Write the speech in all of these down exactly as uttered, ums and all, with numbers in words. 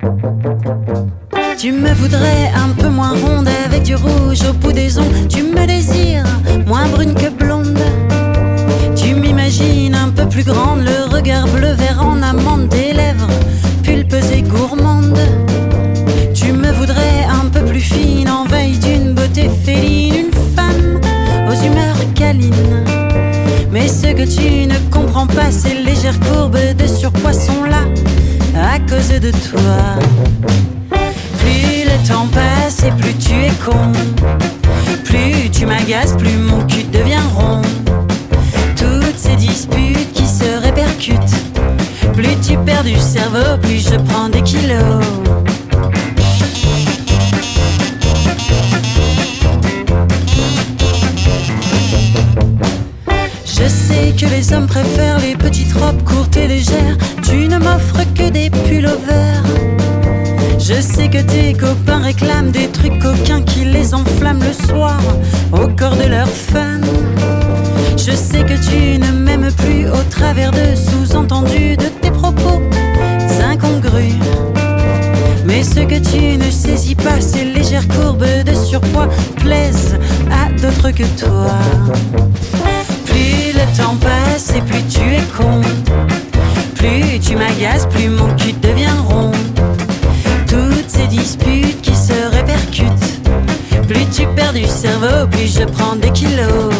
Tu me voudrais un peu moins ronde avec du rouge au bout des ongles. Tu me désires moins brune que blonde. Tu m'imagines un peu plus grande, le regard bleu vert en amande, des lèvres pulpeuses et gourmandes. Tu me voudrais un peu plus fine, en veille d'une beauté féline, une femme aux humeurs câlines. Mais ce que tu ne comprends pas, ces légères courbes de surpoids sont là à cause de toi. Plus le temps passe et plus tu es con, plus tu m'agaces, plus mon cul devient rond. Toutes ces disputes qui se répercutent, plus tu perds du cerveau, plus je prends des kilos. Je sais que les hommes préfèrent les petites robes courtes et légères. Tu ne m'offres que des pullovers. Je sais que tes copains réclament des trucs coquins qui les enflamment le soir au corps de leurs femmes. Je sais que tu ne m'aimes plus au travers de sous-entendus de tes propos incongrus. Mais ce que tu ne saisis pas, ces légères courbes de surpoids plaisent à d'autres que toi. Plus le temps passe et plus tu es con, plus tu m'agaces, plus mon cul devient rond. Toutes ces disputes qui se répercutent, plus tu perds du cerveau, plus je prends des kilos.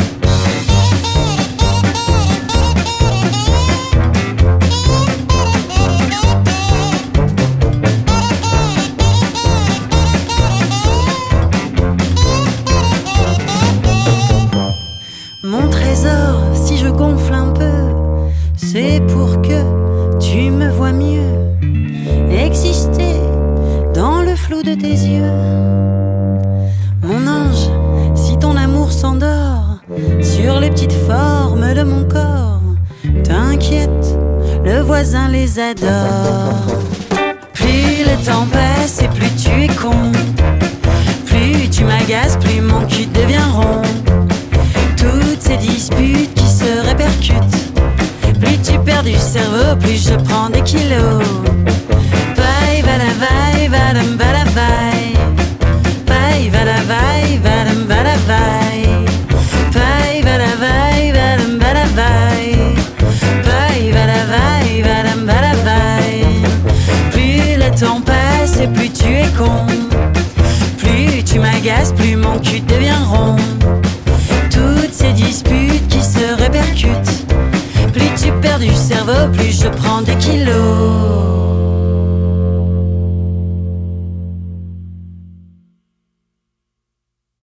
Mon trésor, si je gonfle un peu, c'est pour que tu me vois mieux exister dans le flou de tes yeux. Mon ange, si ton amour s'endort sur les petites formes de mon corps, t'inquiète, le voisin les adore. Plus le temps passe et plus tu es con, plus tu m'agaces, plus mon cul devient rond. Toutes ces disputes qui se répercutent, plus tu perds du cerveau, plus je prends des kilos. Vai, va la vai, va la va la vai. Vai, va la vai, va la va la vai. Vai, va la vai, va la va la vai. Vai, va la vai, va la va la vai. Plus le temps passe et plus tu es con, plus tu m'agaces, plus mon cul devient rond. Toutes ces disputes qui se répercutent, plus tu perds du cerveau, plus je prends des kilos.